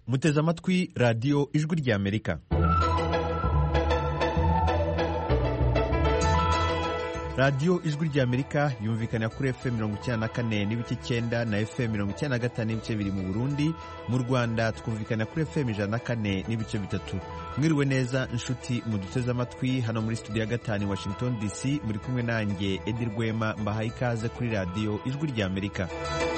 muteze amatwi radiyo ijwi ry'Amerika. radiyo ijwi ry'Amerika yumvikana kuri FM 94 n'ibice 9 na FM 95 n'ibice biri mu Burundi. Mu Rwanda twumvikana kuri FM 104 n'ibice 3. Mwiriwe neza inshuti muduteze amatwi hano muri studio ya gatanu Washington DC, muri kumwe nanjye Edi Rwema, mbahaye ikaze kuri radiyo ijwi ry'Amerika.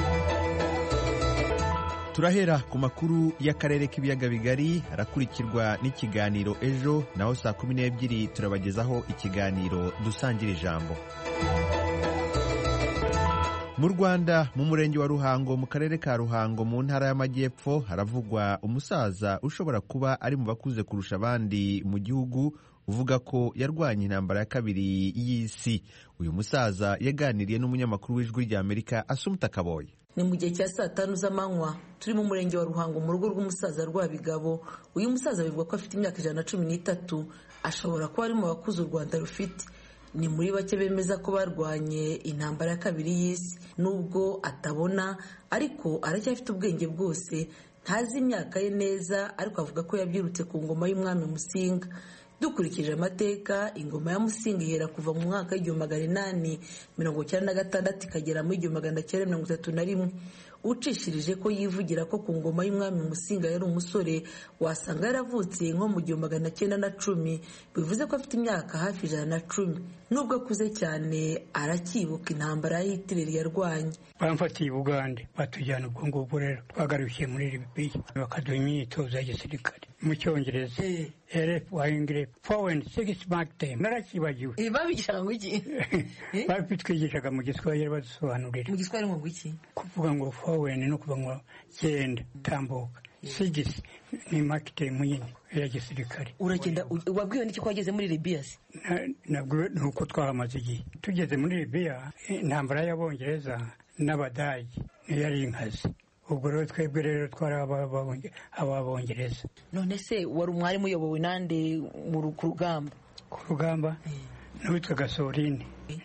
Turahera ku makuru y'akarere k'ibiyaga bigari, arakurikirwa n'ikiganiro ejo, naho saa 12 turabagezaho ikiganiro dusangira ijambo. Mu Rwanda, mu murenge wa Ruhango, mu karere ka Ruhango, mu ntara y'Amajyepfo, haravugwa umusaza ushobora kuba ari mu bakuze kurusha abandi mu gihugu, uvuga ko yarwanye intambara ya kabiri y'isi. Uyu musaza yaganiriye n'umunyamakuru w'ijwi ry'Amerika Asumta Kaboye. Ni mu gihe cya saa 5 z'amanywa, turi mu murenge wa Ruhango mu rugo rw'umusaza Rwabigabo. Uyu musaza bivuga ko afite imyaka 113, ashobora kuba ari mu bakuze u Rwanda rufite. Ni muri bake bemeza ko barwanye intambara ya kabiri y'isi. Nubwo atabona, ariko aracyafite ubwenge bwose, ntazi imyaka ye neza, ariko avuga ko yabyirutse ku ngoma y'umwami Musinga. Dukurikije amateka, ingoma ya Musinga ihera kuva mu mwaka w'1896 ikagera mu 1931. Ucishirije ko yivugira ko ku ngoma y'umwami Musinga yari umusore, wasanga yaravutse nko mu 1910, bivuze ko afite imyaka hafi 110. Nubwo akuze cyane, aracyibuka intambara ya Hitler yarwanye. Bamfatiye Uganda, batujyana ubwo ngubwo rero twagarukiye muri Libya, bakaduha imyitozo ya gisirikare mu Cyongereza. Wahingire foreign 6 mark time. Narakibagiwe. Babigishaga ngo iki? Babitwigishaga mu Giswahili badusobanurira. Mu Giswahili ngo iki? Kuvuga ngo foreign no kuvuga ngo genda tambuka. Sigisi ni mark time nyine ya gisirikare. Uragenda wabwiwe n'iki ko wageze muri Libya? Nabwo nuko twahamaze igihe. Tugeze muri Libya, intambara y'Abongereza n'Abadage yari inkazi. Ubwo rero twebwe rero twari ababongereza. None se wari umwarimu uyobowe nande mu rugamba? Ku rugamba n'uwitwaga Soline,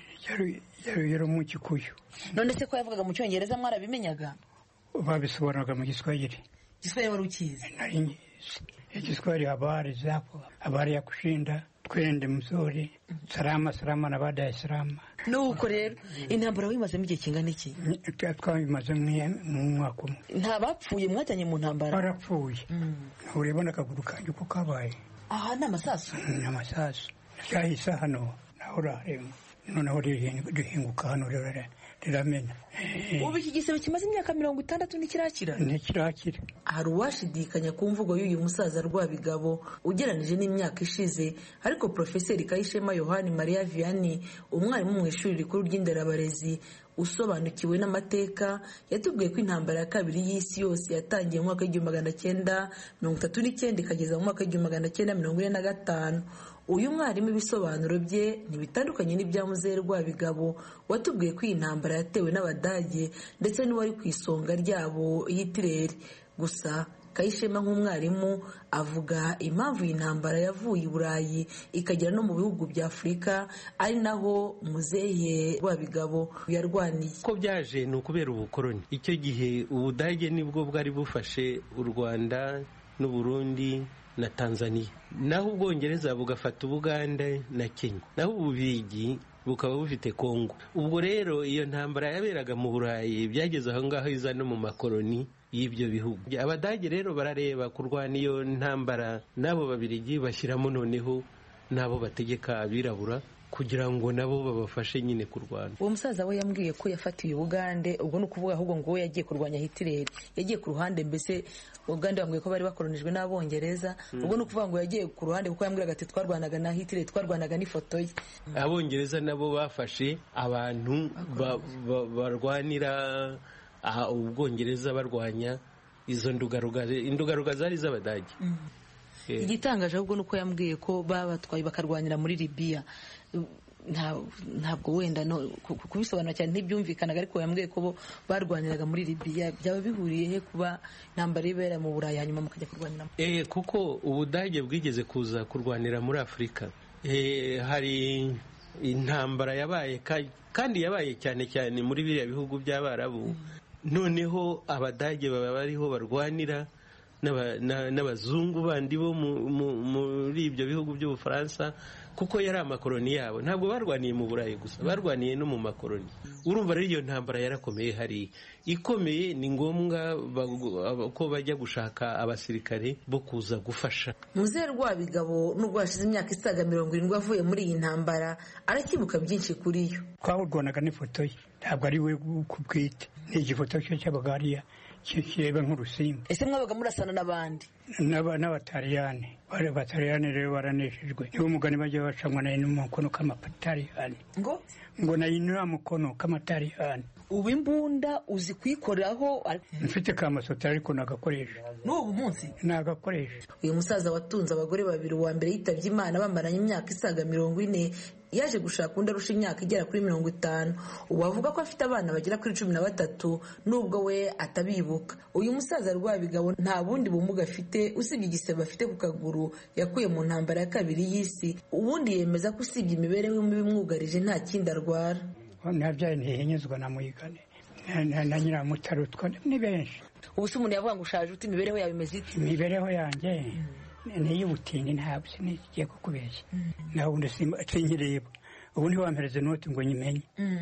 yari mu Kikuyu. None se ko yavugaga mu Cyongereza mwarabimenyaga? Babisobanuraga mu Giswahili. Giswahili wari ukizi? Nari ngizi. Igiswahili habari zapo, habari ya kushinda, twende mzuri, salama na baada ya salama. Nuko rero intambara wimaze mu gihe kingana iki? Twabimaze mu mwaka umwe. Nta bapfuye mwajyanye mu ntambara? Barapfuye. Urebona akaguru kanjye uko kabaye. Aha ni amasasu? Ni amasasu. Cyahise hano naho urareba. Noneho rihinguka hano rero riramena. Ubu iki gisebe kimaze imyaka 60 ntikirakira? Ntikirakira. Hari uwashidikanya ku mvugo y'uyu musaza Rwabigabo ugeranije n'imyaka ishize, ariko Profeseri Kayishema Yohani Maria Vianney, umwarimu mu ishuri rikuru ry'inderabarezi usobanukiwe n'amateka, yatubwiye ko intambara ya kabiri y'isi yose yatangiye mu mwaka w'1939 ikageza mu mwaka w'1945. Uyu mwarimu ibisobanuro bye ntibitandukanye n'ibya Muzehe Rwabigabo, watubwiye ko iyi ntambara yatewe n'Abadage ndetse n'uwari ku isonga ryabo Hitler. Gusa Kayishema nk'umwarimu avuga impamvu iyi ntambara yavuye i Burayi ikagera no mu bihugu bya Afurika, ari naho Muzehe Rwabigabo yarwaniye. Ko byaje ni ukubera ubukoroni. Icyo gihe Ubudage nibwo bwari bufashe u Rwanda n'u Burundi na Tanzania, naho Ubwongereza bugafata Ubuganda na Kenya, naho Ububigi bukaba bufite Kongo. Ubwo rero iyo ntambara yaberaga mu Burayi byageze aho ngaho iza no mu makoloni y'ibyo bihugu. Abadage rero barareba kurwana iyo ntambara, nabo Babirigi bashyiramo noneho nabo bategeka abirabura kugira ngo nabo babafashe nyine kurwana. Uwo musaza we yambwiye ko yafatiye Uganda, ubwo no kuvuga ahubwo ngo yagiye kurwanya Hitler, yagiye ku ruhande. Mbese Uganda bambwiye ko bari bakolonijwe n'Abongereza, ubwo no kuvuga ngo yagiye ku ruhande kuko yambwiraga ati twarwanaga na Hitler, twarwanaga n'ifoto ye. Abongereza nabo bafashe abantu barwanira Ubwongereza barwanya izo ndugaruga zari z'Abadage. Igitangaje ahubwo nuko yambwiye ko babatwaye bakarwanira muri Libya. Ntabwo wenda no kubisobanura cyane ntibyumvikanaga, ariko yambwiye ko barwaniraga muri Libya. Byaba bihuriye he kuba intambara ibera mu Burayi hanyuma mukajya kurwanira? Kuko Ubudage bwigeze kuza kurwanira muri Afurika. Hari intambara yabaye kandi yabaye cyane cyane muri biriya bihugu by'Abarabu. Noneho Abadage baba bariho barwanira n'abazungu bandi bo muri ibyo bihugu by'Ubufaransa, kuko yari amakoloni yabo. Ntabwo barwaniye mu Burayi gusa, barwaniye no mu makoloni. Urumva rero iyo ntambara yarakomeye hari ikomeye, ni ngombwa ko bajya gushaka abasirikare bo kuza gufasha. Muzehe Rwabigabo nubwo hashize imyaka isaga 70 avuye muri iyi ntambara, arakibuka byinshi kuri yo. Twawurwanaga n'ifoto ye, ntabwo ari we kubwite, ni igifoto cye cy'abagariya kireba nk'urusimbi. Ese mwabaga murasana n'abandi? N'abataliyani. Abataliyani rero baraneshejwe. Niwo mugani bajya bacamwa na n'umukono k'amataliyani. Ngo na ino mukono k'amataliyani. Ubu imbunda uzi kwikoreraho? Mfite kamasota ariko nagakoresha. N'ubu munsi nagakoresha. Uyu musaza watunze abagore babiri, wa mbere yitavye Imana bamaranye imyaka isaga 40, yaje gushaka undi arusha imyaka igera kuri 50. Ubu avuga ko afite abana bagera kuri 13 nubwo we atabibuka. Uyu musaza Rwabigabo nta bundi bumuga afite usibye igisebe afite ku kaguru yakuye mu ntambara ya kabiri y'isi. Ubundi yemeza ko usibye imibereho y'umwugarije nta kindi arwara. Nabyaye ntihenyezwa na muyigane na nyiramutaro ni benshi. Ubu se umuntu yavuga ngo ushaje uti imibereho yawe imeze iki? Imibereho yanjye n'iy'ubutindi ntabwo sinigiye kukubeshya. Naho ubundi sinkireba. Ubu ntiwampereze noti ngo nyimenye.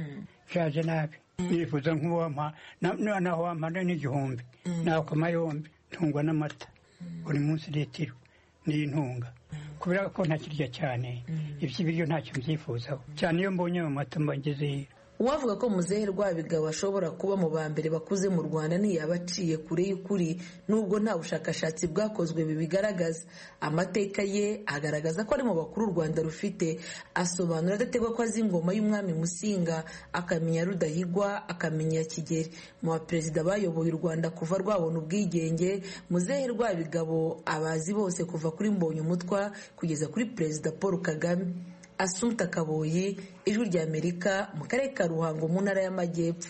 Shaje nabi. Nifuza nk'uwampa naho wampana n'igihumbi. Naho kamayombi ntungwa n'amata. Buri munsi litiro n'intunga. Kubera ko ntakirya cyane, ibyo ntacyo mbyifuzaho cyane. Iyo mbonye mu mata mbangeze. Uwavuga ko Muzehe Rwabigabo ashobora kuba mu ba mbere bakuze mu Rwanda ntiyabaciye kure y'ukuri, nubwo nta bushakashatsi bwakozwe bibigaragaza. Amateka ye agaragaza ko ari mu bakuru u Rwanda rufite. Asobanura adategwa ko azi ingoma y'umwami Musinga, akamenya Rudahigwa, akamenya Kigeli. Mu baperezida bayoboye u Rwanda kuva rwabona ubwigenge, Muzehe Rwabigabo abazi bose kuva kuri Mbonyumutwa kugeza kuri Perezida Paul Kagame. Assumpta Kaboyi, Ijwi ry'Amerika, mu karere ka Ruhango mu ntara y'Amajyepfo.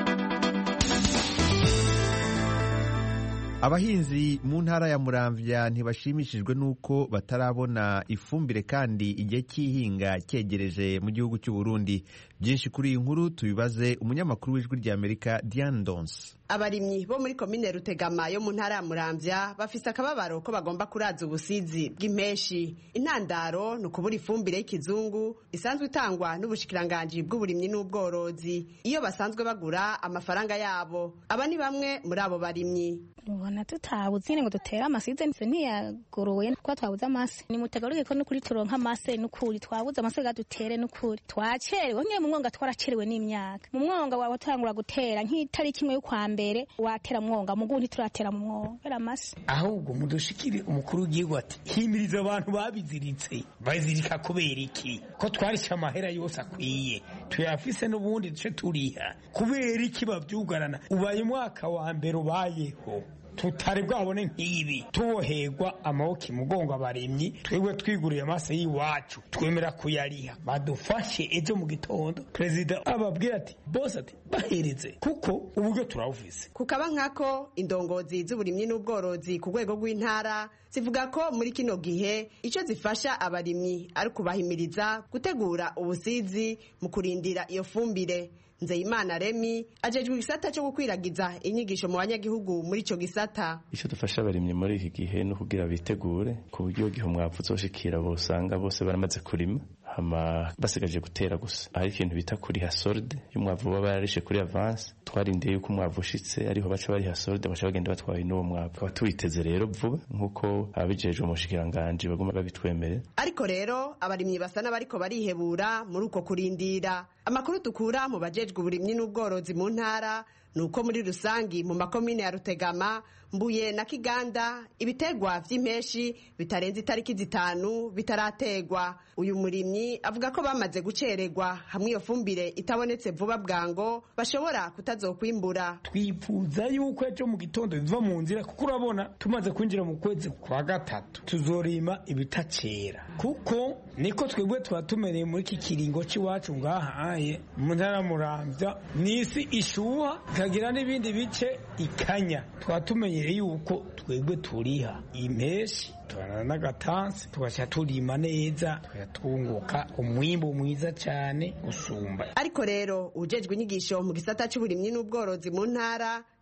Abahinzi mu ntara ya Muramvya ntibashimishijwe nuko batarabona ifumbire kandi igihe cy'ihinga cyegereje mu gihugu cy'u Burundi. Byinshi kuri iyi nkuru tubibaze umunyamakuru w'Ijwi ry'Amerika Diane Dons. Abarimyi bo muri komine Rutegama yo mu ntara ya Muramvya bafise akababaro ko bagomba kuraza ubusizi bw'impeshi. Intandaro no kubura ifumbire y'ikizungu isanzwe itangwa n'ubushikiranganje bw'uburimyi n'ubworozi iyo basanzwe bagura amafaranga yabo. Aba ni bamwe muri abo barimyi. Ubona tutabuze ngo dutera amasize ntiyagoroye ko twabuze amase. Ni mutegaruke ko n'ukuri turonka amase n'ukuri twabuze amase gadutere n'ukuri. Twacerewe ngiye mu mwonga twaracerewe n'imyaka. Mu mwonga wawe tangura gutera nk'itariki imwe yo kwa mbere watera mwonga mugundi turatera mu mwonga era amase. Ahubwo mudushikire umukuru w'igihugu ati himiriza abantu babiziritse. Bazirika kubera iki? Ko twarisha amahera yose akwiye. Tuyafise n'ubundi duce turiha. Kubera iki bavyugarana? Ubaye mwaka wa mbere ubayeho. Tutari bwabone nk'ibi tuboherwa amaboko imugongo abarimyi twebwe twiguriye amase y'iwacu twemera kuyariha badufashe ejo mu gitondo perezida ababwira ati boss ati bahereze kuko uburyo turawufise. Kukaba nkako indongozi z'uburimyi n'ubworozi ku rwego rw'intara zivuga ko muri kino gihe icyo zifasha abarimyi ari kubahimiriza gutegura ubusizi mu kurindira iyo fumbire. Nzeyimana Remi ajejwe igisata cyo gukwiragiza inyigisho mu banyagihugu muri ico gisata. Icyo dufasha abarimyi muri iki gihe no kugira bitegure ku buryo gihe umwavu uzoshikira bosanga bose baramaze kurima hama basigaje gutera gusa. Ari ikintu bita kuri hasolde y'umwavu baba yarishe kuri avance twarindiye yuko umwavu ushitse ariho baca bari hasolde baca bagenda batwaye n'uwo mwavu. Abaturiteze rero vuba nkuko abijeje mu mushikiranganje bagomba babitwemere. Ariko rero abarimyi basana bariko barihebura muri uko kurindira. Amakuru tukura mu bajejwe uburimyi n'ubworozi mu ntara nuko muri rusangi mu makomine ya Rutegama, Mbuye na Kiganda ibitegwa vy'impeshi bitarenze itariki 5 bitarategwa. Uyu murimyi avuga ko bamaze gucererwa hamwe iyo fumbire itabonetse vuba bwango bashobora kutazokwimbura. Twifuza yuko ejo mu gitondo biva mu nzira kuko urabona tumaze kwinjira mu kwezi kwa gatatu tuzorima ibitacera kuko niko twebwe twatumereye muri iki kiringo cy'iwacu ngahaye mu ntara Muramvya n'isi ishuha kagira n'ibindi bice ikanya twatumenye yuko twebwe turiha impeshi turana n'agatansi tugasha turima neza tugatunguka umwimbo mwiza cyane usumba. Ariko rero ujejwe inyigisho mu gisata cy'uburimyi n'ubworozi mu ntara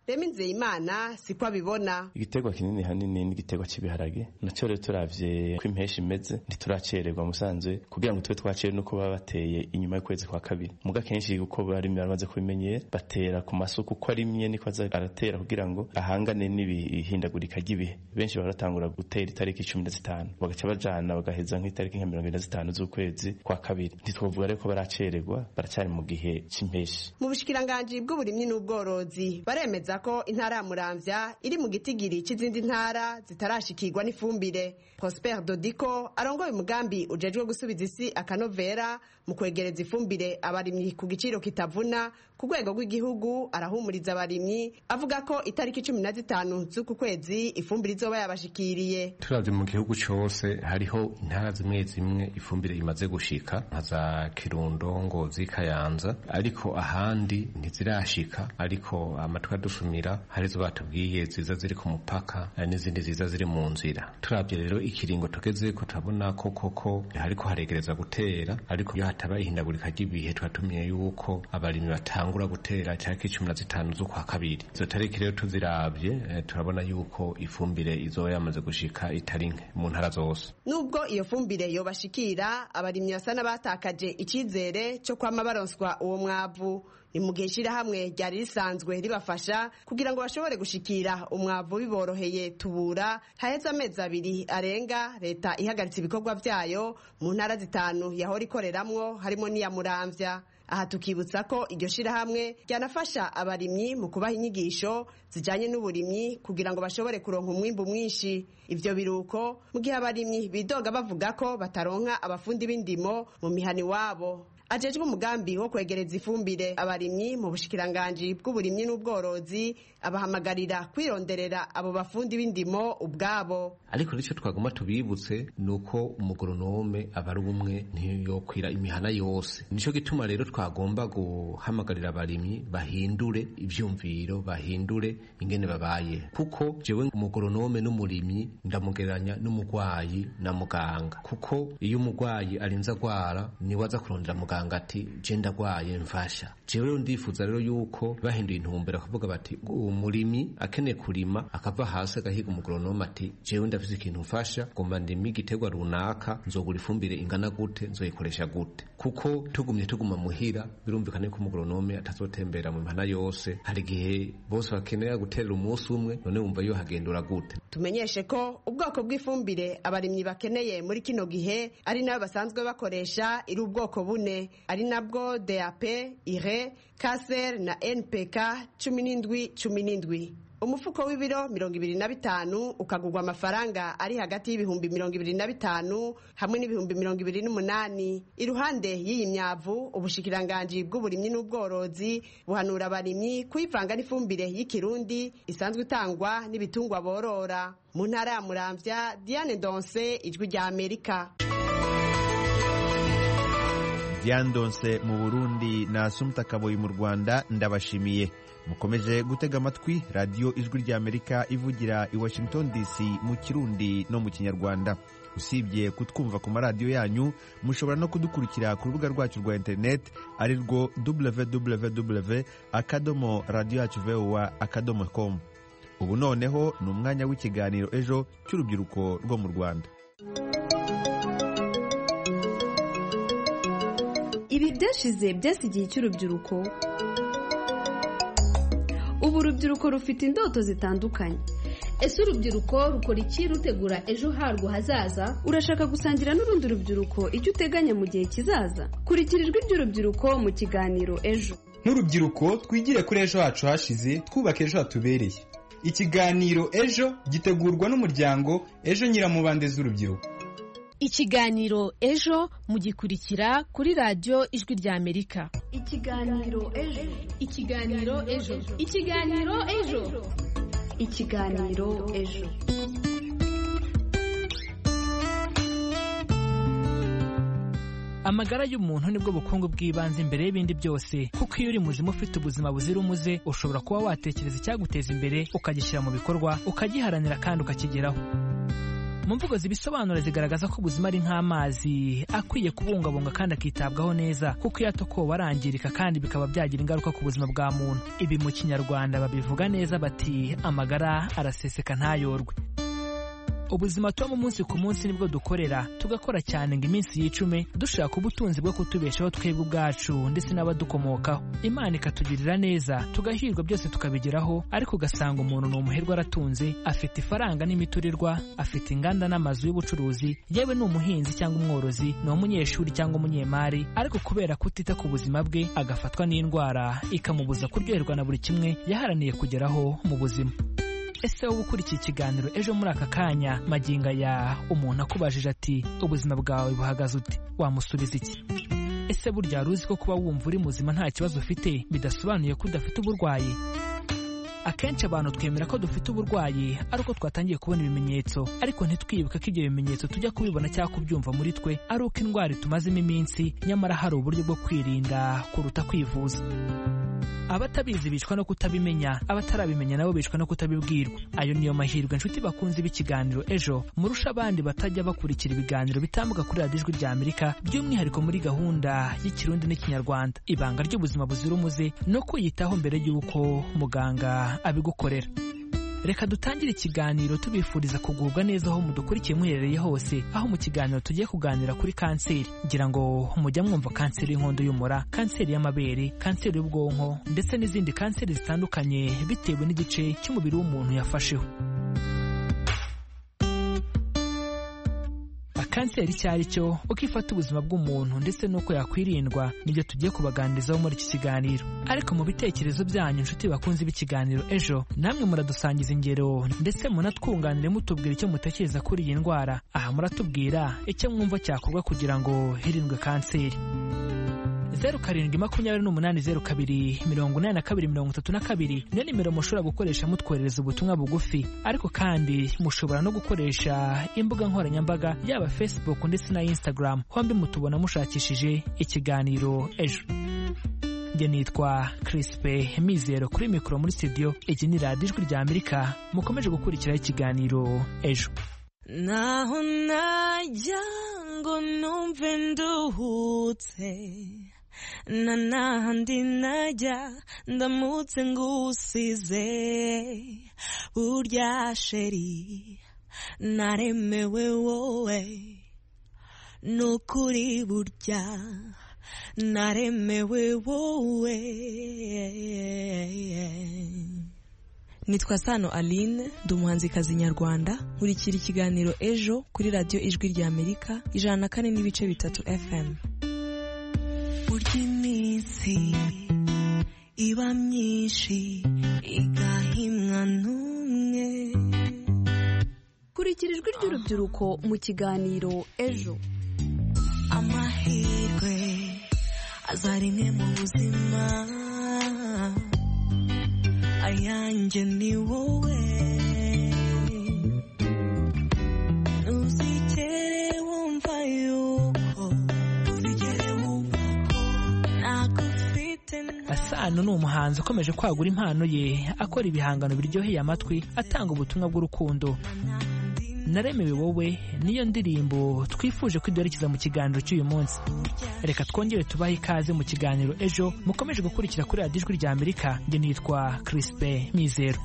Remi Nzeyimana siko abibona. Igiterwa kinini hanini n'igiterwa cy'ibiharage nacyo rero turavye ko impeshi imeze ntituracererwa musanzwe kugira ngo tube twacere nuko baba bateye inyuma y'ukwezi kwa kabiri. Muga kenshi uko bari bamaze kubimenyera batera ku masuku uko arimye niko aratera kugira ngo ahangane n'ibihindagurika ry'ibihe. Benshi baratangura gutera itariki 15 bagaca bajana bagaheza nk'itariki 25 z'ukwezi kwa kabiri. Ntitwovuga rero ko baracererwa baracari mu gihe c'impeshi. Mu bushikiranganje bw'uburimyi n'ubworozi baremeza ko intara ya Muramvya iri mu gitigiri c'izindi ntara zitarashikirwa n'ifumbire. Prosper Dodiko arongoye umugambi ujejwe gusubiza isi akanovera mu kwegereza ifumbire abarimyi ku giciro kitavuna ku rwego rw'igihugu. Arahumuriza abarimyi avuga ko itariki 15 z'uku kwezi ifumbire izoba yabashikiriye. Turavye mu gihugu cyose hariho intara zimwe zimwe ifumbire imaze gushika nka za Kirundo, Ngozi, Kayanza, ariko ahandi ntizirashika, ariko amatwa dusumira harizo batubwiye ziza ziri ku mupaka n'izindi ziza ziri mu nzira. Turavye rero ikiringo tugeze ko turabona ko koko hariko haregereza gutera, ariko iyo hataba ihindagurika ry'ibihe twatumiye yuko abarimyi batangura gutera itariki 15 z'ukwa kabiri. Izo tariki rero tuziravye turabona yuko ifumbire izoba yamaze gushika itari nke mu ntara zose. Nubwo iyo fumbire yobashikira, abarimyi basa n'abatakaje icizere cyo kwama baronswa uwo mwavu. Ni mu gihe ishirahamwe ryari risanzwe ribafasha kugira ngo bashobore gushikira umwavu biboroheye Tubura haheze amezi 2 arenga leta ihagaritse ibikorwa vyayo mu ntara 5 yahora ikoreramwo harimo n'iya Muramvya. Aha tukibutsa ko iryo shirahamwe ryanafasha abarimyi mu kubaha inyigisho zijanye n'uburimyi kugira ngo bashobore kuronka umwimbu mwinshi. Ivyo biruko mu gihe abarimyi bidoga bavuga ko bataronka abafundi b'indimo mu mihani wabo. Ajejwe umugambi wo kwegereza ifumbire abarimyi mu bushikiranganje bw'uburimyi n'ubworozi abahamagarira kwironderera abo bafundi b'indimo ubwabo. Ariko nicyo twagomba tubibutse nuko umugoronome abari umwe ntiyokwira imihana yose. Nico gituma rero twagomba guhamagarira abarimyi bahindure ivyumviro, bahindure ingene babaye, kuko jewe umugoronome n'umurimyi ndamugeranya n'umugwayi na muganga, kuko iyo umugwayi arinza gwara niwaza kurondera muganga ati je ndagwaye mfasha. Jewe ndifuza rero yuko bahinduye intumbero akavuga bati umurimyi akeneye kurima akava hasi agahiga umugoronome ati jewe ndafise ikintu mfasha, ngomba ndimi igiterwa runaka, nzogura ifumbire ingana gute, nzoyikoresha gute. Kuko tuguma muhira birumvikana ko umugoronome atazotembera mu mihana yose. Hari gihe bose bakenera guterera umunsi umwe, none wumva yo hagendura gute. Tumenyeshe ko ubwoko bw'ifumbire abarimyi bakeneye muri kino gihe ari nayo basanzwe bakoresha iri ubwoko bune, ari nabwo DAP, IRE, KASER na NPK 17. Umufuko w'ibiro 25 ukagurwa amafaranga ari hagati y'ibihumbi 25 hamwe n'ibihumbi 28. Iruhande y'iyi myavu ubushikiranganje bw'uburimyi n'ubworozi buhanura abarimyi kuyivanga n'ifumbire y'ikirundi isanzwe itangwa n'ibitungwa borora. Mu ntara ya Muramvya, Diane Donse, Ijwi rya Amerika. Diane Donse mu Burundi na Assumpta Kaboyi mu Rwanda, ndabashimiye. Mukomeje gutega amatwi radio Ijwi rya Amerika ivugira i Washington DC mu Kirundi no mu Kinyarwanda. Usibye kutwumva ku maradiyo yanyu, mushobora no kudukurikira ku rubuga rwacu rwa internet ari rwo www.radioyacu.com. Ubu noneho ni umwanya w'ikiganiro ejo cy'urubyiruko rwo mu Rwanda. Ibi byashize byasigiye cy'urubyiruko. Ubu urubyiruko rufite indoto zitandukanye. Ese urubyiruko rukora iki rutegura ejo harwo hazaza? Urashaka gusangira n'urundi rubyiruko icyo uteganya mu gihe kizaza? Kurikira Ijwi ry'urubyiruko mu kiganiro ejo. Nk'urubyiruko twigire kuri ejo hacu hashize, twubake ejo hatubereye. Ikiganiro ejo gitegurwa n'umuryango Ejo Nyiramubande z'urubyiruko. Ikiganiro ejo mugikurikira kuri radio Ijwi rya Amerika. Ikiganiro ejo. Ikiganiro ejo. Ikiganiro ejo. Ikiganiro ejo. Amagara y'umuntu nibwo bukungu bw'ibanze imbere y'ibindi byose, kuko iyo uri muzima ufite ubuzima buzira umuze ushobora kuba watekereza icyaguteza imbere ukagishyira mu bikorwa, ukagiharanira kandi ukakigeraho. mu mvugo zibisobanura zigaragaza ko ubuzima ari nk'amazi akwiye kubungabunga kandi akitabwaho neza kuko iyo atokowe arangirika kandi bikaba byagira ingaruka ku buzima bwa muntu. Ibi mu Kinyarwanda babivuga neza bati amagara araseseka ntayorwe. Ubuzima tubamo umunsi ku munsi nibwo dukorera, tugakora cyane ngo iminsi yicume dushaka ubutunzi bwo kutubeshaho twebwe ubwacu ndetse n'abadukomokaho. Imana ikatugirira neza tugahirwa byose tukabigeraho, ariko ugasanga umuntu ni umuherwe aratunze, afite ifaranga n'imiturirwa, afite inganda n'amazu y'ubucuruzi, yewe ni umuhinzi cyangwa umworozi, ni umunyeshuri cyangwa umunyemari, ariko kubera kutita ku buzima bwe agafatwa n'indwara ikamubuza kuryoherwa na buri kimwe yaharaniye kugeraho mu buzima. Ese wowe ukurikiye ikiganiro ejo muri aka kanya maginga ya umuntu akubajije ati ubuzima bwawe buhagaze ute, wamusubiza iki? Ese burya ruzi ko kuba wumva uri muzima nta kibazo ufite bidasobanuye ko udafite uburwayi? Akenshi abantu twemera ko dufite uburwayi ari uko twatangiye kubona ibimenyetso, ariko ntitwibuke ko ibyo bimenyetso tujya kubibona cyangwa kubyumva muri twe ari uko indwara itumazemo iminsi, nyamara hari uburyo bwo kwirinda kuruta kwivuza. Abatabizi bicwa no kutabimenya, abatarabimenya nabo bicwa no kutabibwirwa. Ayo niyo mahirwe inshuti bakunze b'ikiganiro ejo murusha abandi batajya bakurikira ibiganiro bitambuka kuri radiyo Ijwi ry'Amerika, by'umwihariko muri gahunda y'Ikirundi n'Ikinyarwanda. Ibanga ry'ubuzima buzira umuze no kwiyitaho mbere y'uko muganga abigukorera. Reka dutangire ikiganiro tubifuriza kugubwa neza aho mudukurikiye muherereye hose. Aho mu kiganiro tugiye kuganira kuri kanseri, ngira ngo mujya mwumva kanseri y'inkondo y'umura, kanseri y'amabere, kanseri y'ubwonko ndetse n'izindi kanseri zitandukanye bitewe n'igice cy'umubiri w'umuntu yafasheho. Kanseri icyo ari cyo, uko ifata ubuzima bw'umuntu ndetse n'uko yakwirindwa nibyo tugiye kubaganirizaho muri iki kiganiro. Ariko mu bitekerezo byanyu inshuti bakunze b'ikiganiro ejo, namwe muradusangiza ingero ndetse munatwunganire mutubwira icyo mutekereza kuri iyi ndwara. Aha muratubwira icyo mwumva cyakorwa kugira ngo hirindwe kanseri. 0728028232 niyo nimero mushobora gukoresha mutwoherereza ubutumwa bugufi, ariko kandi mushobora no gukoresha imbuga nkoranyambaga yaba Facebook ndetse na Instagram, hombi mutubona mushakishije ikiganiro ejo. Njye nitwa Crispe Mizero kuri mikoro muri studio. Iki ni radiyo Ijwi ry'Amerika, mukomeje gukurikira ikiganiro ejo. Naho najya ngo numve nduhutse, n'ahandi najya ndamutse ngusize, burya sheri naremewe wowe, nukuri burya naremewe wowe. Nitwa Sano Aline, ndi umuhanzikazi nyarwanda, nkurikira ikiganiro ejo kuri radiyo Ijwi ry'Amerika 104.3 FM. Burya iminsi iba myinshi igahimwa n'umwe. Kurikira ijwi ry'urubyiruko mu kiganiro ejo. Amahirwe aza rimwe mu buzima, ayanjye ni wowe, ntuzigere wumva yuko, ntuzigere wumva ko nagufite. Sano ni umuhanzi ukomeje kwagura impano ye, akora ibihangano biryoheye amatwi, atanga ubutumwa bw'urukundo. Naremewe wowe niyo ndirimbo twifuje kwidorekiza mu kiganiro cy'uyu munsi. Reka twongere tubahe ikaze mu kiganiro ejo mukomeje gukurikira kuri radiyo Ijwi ry'Amerika. Njye nitwa Crispe Mizero.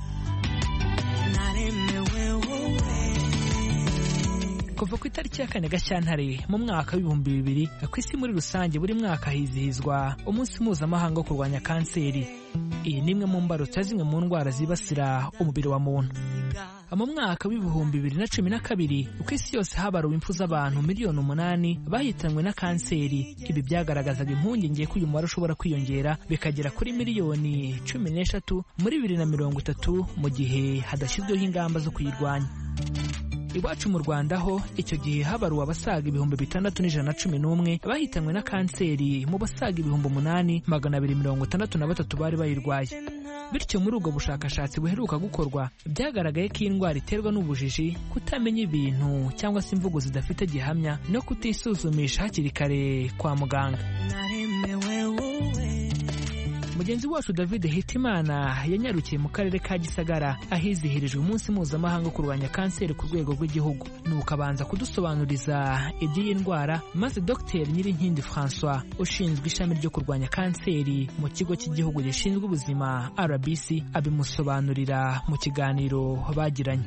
Kuva ku itariki ya 4 Gashyantare mu mwaka w'2000 ku isi muri rusange buri mwaka hizihizwa umunsi mpuzamahanga wo kurwanya kanseri. Iyi ni imwe mu mbarutso ya zimwe mu ndwara zibasira umubiri wa muntu. Mu mwaka w'2012 ku isi yose habaruwe impfu z'abantu 8,000,000 bahitanywe na kanseri. Ibi byagaragazaga impungenge ko uyu mubare ushobora kwiyongera bikagera kuri 13,000,000 muri 2030 mu gihe hadashyizweho ingamba zo kuyirwanya. Iwacu mu Rwanda ho icyo gihe habaruwe abasaga 6,111 bahitanywe na kanseri mu basaga 8,263 bari bayirwaye. Bityo muri ubwo bushakashatsi buheruka gukorwa byagaragaye ko indwara iterwa n'ubujiji, kutamenya ibintu cyangwa se imvugo zidafite gihamya no kutisuzumisha hakiri kare kwa muganga. mugenzi wacu David Hitimana yanyarukiye mu karere ka Gisagara ahizihirijwe umunsi mpuzamahanga wo kurwanya kanseri ku rwego rw'igihugu, nuko abanza kudusobanuriza iby'iyi ndwara, maze Dr Nyirinkindi François ushinzwe ishami ryo kurwanya kanseri mu kigo cy'igihugu gishinzwe ubuzima RBC abimusobanurira mu kiganiro bagiranye.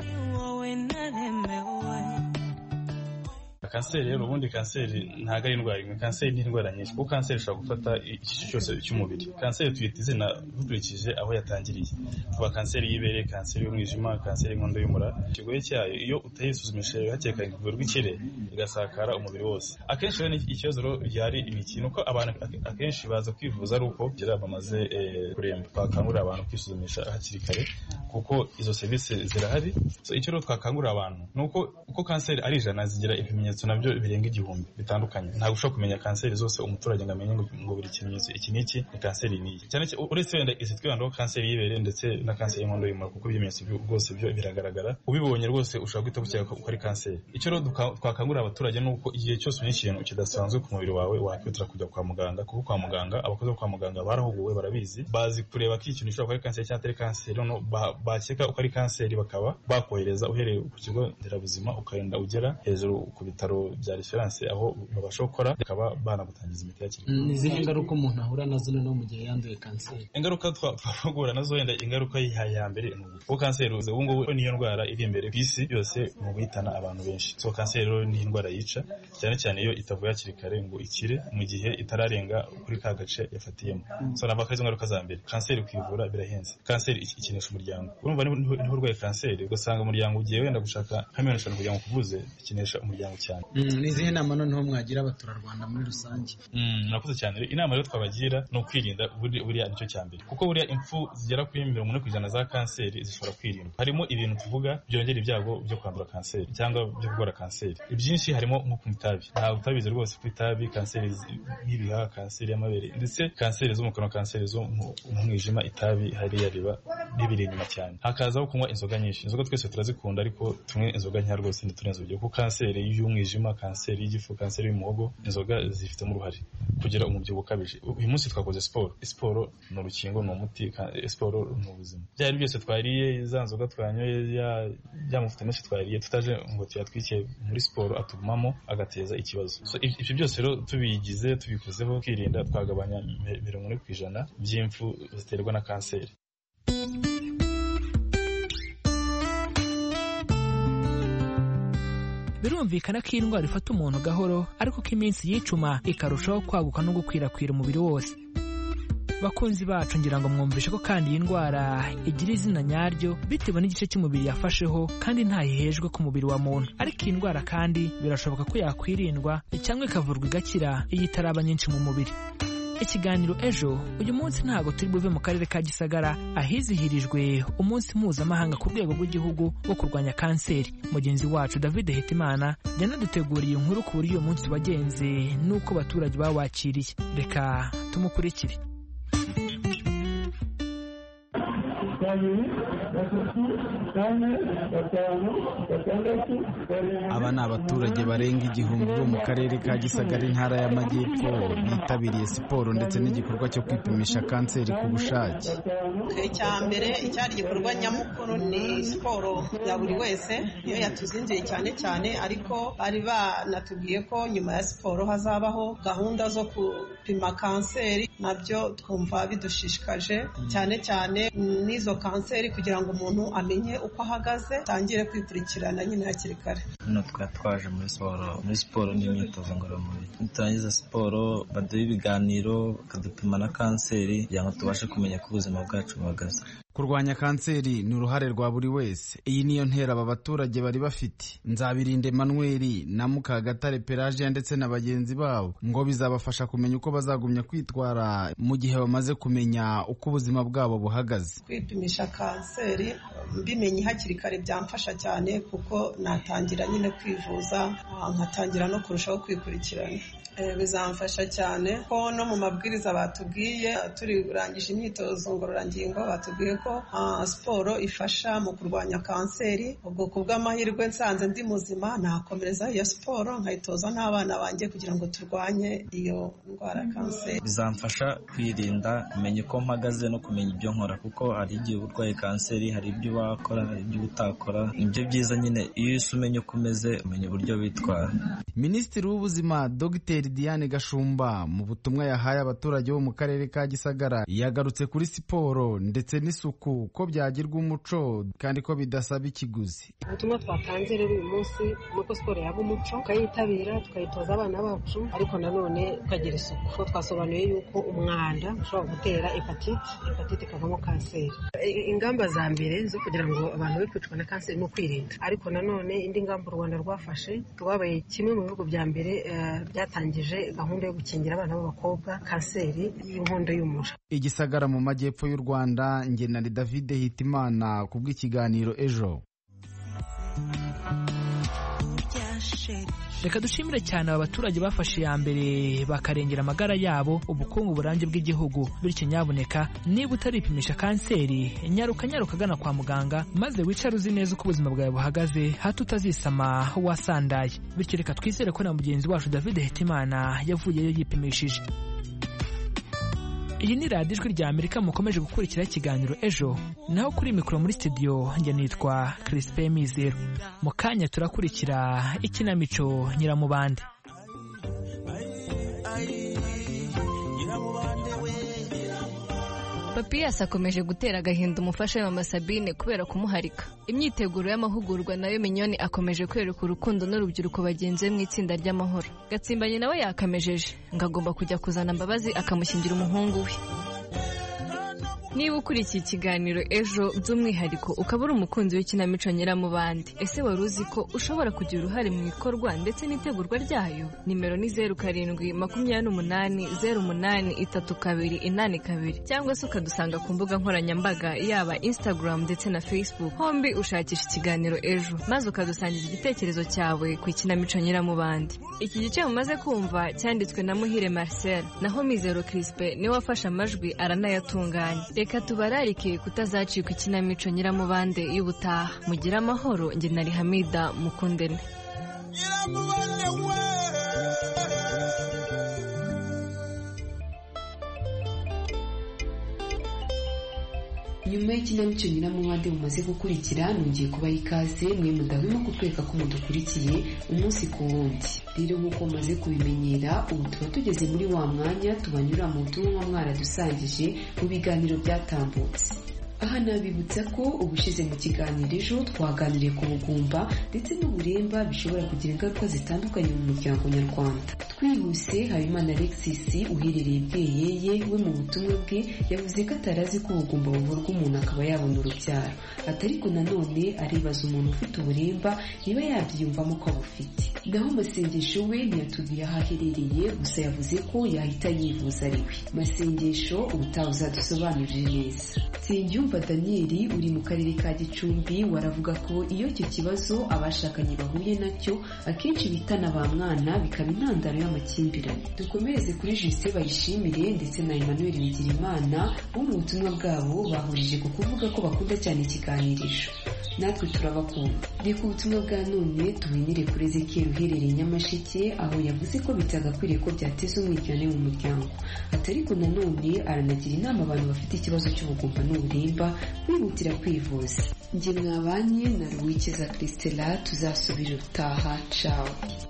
Kanseri rero ubundi kanseri ntago ari indwara imwe, kanseri ni indwara nyinshi, kuko kanseri ishobora gufata igice cyose cy'umubiri. Kanseri tuyita izina dukurikije aho yatangiriye, tuba kanseri y'ibere, kanseri y'umwijima, kanseri y'inkondo y'umura. Ikigoye cyayo iyo utayisuzumishije hakiri kare ivurwa ikire igasakara umubiri wose. Akenshi rero ikibazo ryari imikino, uko abantu akenshi baza kwivuza ari uko bamaze kuremba. Twakangurira abantu kwisuzumisha hakiri kare kuko izo serivisi zirahari. So icyo rero twakangurira abantu ni uko kanseri ari ijana zigira ibimenyetso nabyo birenga 1000 bitandukanye. Ntabwo ushobora kumenya kanseri zose umuturage ngo amenye ngo buri kimenyetso iki n'iki ni kanseri niyi. Cyane uretse wenda izitwibanda kanseri y'ibere ndetse na kanseri y'inkondo y'umura, kuko ibimenyetso rwose byo biragaragara. Ubibonye rwose ushobora guhita gukeka ko ari kanseri. Icyo rero twakangurira abaturage ni uko igihe cyose ubonye ikintu kidasanzwe ku mubiri wawe wakwihutira kujya kwa muganga, kuko kwa muganga abakozi bo kwa muganga barahuguwe, barabizi, bazi kureba ko ikintu gishobora kuba ari kanseri cyangwa atari kanseri. No bakeka uko ari kanseri bakaba bakohereza uhereye ku kigo nderabuzima ukagenda ugera hejuru ku bitaro bya reference aho babasha gukora, bakaba banagutangiza imiti yakiri. Nizihe ngaruka umuntu ahura nazo no mu gihe yanduye kanseri? Ingaruka twavugura nazo wenda ingaruka ya mbere ni uko kanseri ubu ngubu niyo ndwara iri imbere ku isi yose mu guhitana abantu benshi. So kanseri rero ni indwara yica, cyane cyane iyo itavuye hakiri kare ngo ikire mu gihe itararenga kuri ka gace yafatiyemo. So nabaka izo ngaruka za mbere. Kanseri kwivura birahenze. Kanseri ikinisha umuryango. Urumva niho urwaye kanseri ugasanga umuryango ugiye wenda gushaka nk'amenyesha kugira ngo kuvuze ikinisha umuryango cyane. Nizihe nama noneho mwagira abaturarwanda muri rusange? Nakuze cyane. Inama rero twabagira no kwirinda buriya nicyo cya mbere, kuko buriya impfu zigera kuri 40% za kanseri zishobora kwirindwa. Harimo ibintu tuvuga byongera ibyago byo kwandura kanseri cyangwa byo kurwara kanseri. Ibyinshi harimo nko kunywa itabi. Ntabwo utabizi rwose ku itabi, kanseri y'ibihaha, kanseri y'amabere ndetse kanseri zo mu kanwa, kanseri zo mu mwijima, itabi hariya riba ribiri inyuma cyane. Hakazaho kunywa inzoga nyinshi. Inzoga twese turazikunda, ariko tumwe inzoga nkeya rwose ntiturenze urugero, kuko kanseri y'umwijima, kanseri y'igifu, kanseri y'umuhogo, inzoga zifitemo uruhare kugira umubyibuho ukabije. Uyu munsi twakoze siporo ni urukingo, ni umuti, siporo ni ubuzima. Byari byose twariye, za nzoga twanyoye, ya mavuta menshi twariye, tutaje ngo tuyatwike muri siporo atugumamo agateza ikibazo. So ibyo byose rero tubigize, tubikozeho kwirinda, twagabanya 40% by'impfu ziterwa na kanseri. Birumvikana ko indwara ifata umuntu gahoro, ariko ko iminsi yicuma ikarushaho kwaguka no gukwirakwira umubiri wose. Bakunzi bacu, ngira ngo mwumvishe ko kandi iyi ndwara igira izina nyaryo bitewe n'igice cy'umubiri yafasheho, kandi ntayihejwe ku mubiri wa muntu. Ariko iyi ndwara kandi birashoboka ko yakwirindwa cyangwa ikavurwa igakira iyo itaraba nyinshi mu mubiri. Ikiganiro ejo uyu munsi ntago turi buve mu karere ka Gisagara ahizihirijwe umunsi mpuzamahanga ku rwego rw'igihugu wo kurwanya kanseri. Mugenzi wacu David Hitimana yanaduteguriye inkuru ku buryo uyu munsi wagenze n'uko abaturage bawakiriye. Reka tumukurikire. Aba ni abaturage barenga 1000 bo mu karere ka Gisagara, intara y'Amajyepfo, bitabiriye siporo ndetse n'igikorwa cyo kwipimisha kanseri ku bushake. Icya mbere icyari igikorwa nyamukuru ni siporo ya buri wese, niyo yatuzinduye cyane, ariko bari banatubwiye ko nyuma ya siporo hazabaho gahunda zo gupima kanseri, nabyo twumva bidushishikaje cyane n'izo kanseri, kugira ngo umuntu amenye uko ahagaze, tangire kwikurikirana nyine hakiri kare. Hano twaje muri siporo n'imyitozo ngororamubiri. Turangiza siporo baduha ibiganiro, bakadupima na kanseri kugira ngo tubashe kumenya ko ubuzima bwacu buhagaze. Kurwanya kanseri ni uruhare rwa buri wese. Iyi niyo ntera aba baturage bari bafite. Nzabirinde Emmanuel na Mukagatare Pelagia ndetse na bagenzi babo ngo bizabafasha kumenya uko bazagumya kwitwara mu gihe bamaze kumenya uko ubuzima bwabo buhagaze. Kwipimisha kanseri mbimenye hakiri kare byamfasha cyane kuko natangira nyine kwivuza nkatangira no kurushaho kwikurikirana. Bizamfasha cyane ko no mu mabwiriza batubwiye turi kurangije imyitozo ngororangingo batubwiye ko siporo ifasha mu kurwanya kanseri. Ubwo ku bw'amahirwe nsanze ndi muzima nakomereza iyo siporo nkayitoza n'abana banjye kugira ngo turwanye iyo ndwara ya kanseri. Bizamfasha kwirinda, kumenya uko mpagaze no kumenya ibyo nkora, kuko hari igihe urwaye kanseri hari ibyo wakora hari ibyo utakora. Nibyo byiza nyine iyo umenya uko umeze umenya uburyo witwara. Minisitiri w'Ubuzima Dr Diane Gashumba mu butumwa yahaye abaturage bo mu karere ka Gisagara yagarutse kuri siporo ndetse n'isuku ko byagirwa umuco kandi ko bidasaba ikiguzi. Ubutumwa twatanze rero uyu munsi nuko siporo yaba umuco, tukayitabira tukayitoza abana bacu, ariko nanone tukagira isuku. Twasobanuye yuko umwanda ushobora gutera hepatite ikavamo kanseri. Ingamba za mbere zo kugira ngo abantu be kwicwa na kanseri no kwirinda, ariko nanone indi ngamba u Rwanda rwafashe, rwabaye kimwe mu bihugu bya mbere byatangije gahunda yo gukingira abana b'abakobwa kanseri y'inkondo y'umura. Igisagara mu majyepfo y'u Rwanda, nge na David Hitimana ku bw'ikiganiro Ejo. Reka dushimire cyane aba baturage bafashe iya mbere bakarengera amagara yabo, ubukungu burambye bw'igihugu. Bityo nyabuneka niba utaripimisha kanseri nyaruka gana kwa muganga maze wicare uzi neza uko ubuzima bwawe buhagaze, hato utazisama wasandaye. Bityo reka twizere ko na mugenzi wacu David Hitimana yavuyeyo yipimishije. Iyi ni radiyo Ijwi rya Amerika mukomeje gukurikira ikiganiro Ejo, naho kuri mikoro muri studio njye nitwa Crispin Mizero. Mu kanya turakurikira ikinamico Nyiramubande. Papiyasi akomeje gutera agahinda umufasha we Mama Sabine kubera kumuharika. Imyiteguro y'amahugurwa nayo Minyoni akomeje kwereka urukundo n'urubyiruko bagenzi be mu itsinda ry'amahoro. Gatsimbanye nawe yakamejeje ngo agomba kujya kuzana Mbabazi akamushyingira umuhungu we. Niba ukurikiye ikiganiro Ejo by'umwihariko ukaba uri umukunzi w'ikinamico Nyiramubande, ese wari uzi ko ushobora kugira uruhare mu ikorwa ndetse n'itegurwa ryayo? Nimero ni 0728083282 cyangwa se ukadusanga ku mbuga nkoranyambaga yaba Instagram ndetse na Facebook. Hombi ushakisha ikiganiro Ejo maze ukadusangiza igitekerezo cyawe ku ikinamico Nyiramubande. Iki gice mumaze kumva cyanditswe na Muhire Marcel, naho Mizero Crispin niwe wafashe amajwi aranayatunganya. Reka tubararike kutazacika ikinamico Nyiramubande y'ubutaha. Mugira amahoro. Njye nari Hamida Mukundene. Nyuma y'ikinamico Nyiramubande mumaze gukurikira, nongeye kubaha ikaze mwe mudahwema kutwereka ko mudukurikiye umunsi ku wundi. Rero nk'uko mumaze kubimenyera, ubu tuba tugeze muri wa mwanya tubanyura mu butumwa mwaradusangije mu biganiro byatambutse. Aha nabibutsa ko ubushize mu kiganiro Ejo twaganiriye ku bugumba ndetse n'uburemba bishobora kugira ingaruka zitandukanye mu muryango nyarwanda. Twihuse, Habimana Alexis uherereye Bweyeye we mu butumwa bwe yavuze ko atarazi ko ubugumba buvurwa umuntu akaba yabona urubyaro. Atariko nanone aribaza umuntu ufite uburemba niba yabyiyumvamo ko abufite. Naho Masengesho we ntiyatubwiye aho aherereye, gusa yavuze ko yahita yivuza ariwe. Masengesho ubutaha uzadusobanurire neza. Nsengiyumva Daniel uri mu karere ka Gicumbi waravuga ko iyo icyo kibazo abashakanye bahuye nacyo akenshi bitana ba mwana bikaba intandaro y'amakimbirane. Dukomereze kuri Justin Bayishimire ndetse na Emmanuel Bigirimana bo mu butumwa bwabo bahurije ku kuvuga ko bakunda cyane ikiganirisho. Natwe turabakunda. Reka ubutumwa bwa none tubuhinire kuri Ezekiel uherereye Nyamasheke, aho yavuze ko bitagakwiriye ko byateza umwiryane mu muryango. Atariko nanone aranagira inama abantu bafite ikibazo cy'ubugumba n'uburemba kwihutira kwivuza. Njye mwabanye na Ruwikiza Christela, tuzasubira utaha. Ciao.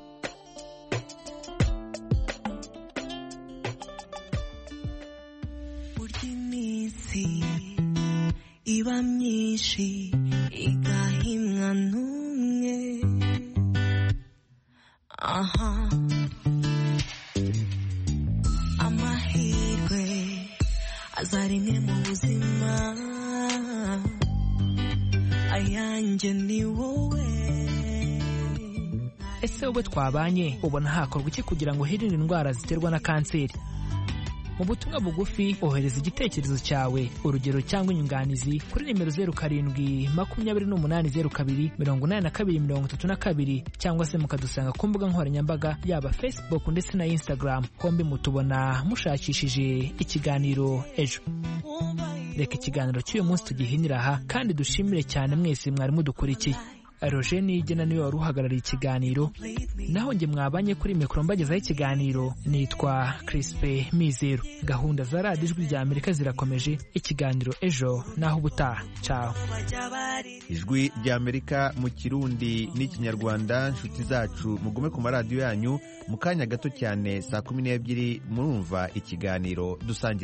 Iba myinshi igahimwa n'umwe. Aha amahirwe aza rimwe mu buzima, ayanjye ni wowe. Ese wowe twabanye ubona hakorwa iki kugira ngo hirinde indwara ziterwa na kanseri? mu butumwa bugufi ohereza igitekerezo cyawe, urugero cyangwa inyunganizi kuri nimero 0728028232 cyangwa se mukadusanga ku mbuga nkoranyambaga yaba Facebook ndetse na Instagram, hombi mutubona mushakishije ikiganiro ejo. Reka ikiganiro cy'uyu munsi tugihinira aha kandi dushimire cyane mwese mwari mudukurikiye. Roger Nigena niwe wari uhagarariye ikiganiro, naho njye mwabanye kuri mikoro mbagezaho ikiganiro nitwa Crispe Mizero. Gahunda za Radio Ijwi rya Amerika zirakomeje. Ikiganiro ejo naho ubutaha. Ciao. Ijwi rya Amerika mu Kirundi n'Ikinyarwanda. Nshuti zacu mugume ku maradiyo yanyu, mu kanya gato cyane saa 12 murumva ikiganiro dusangira.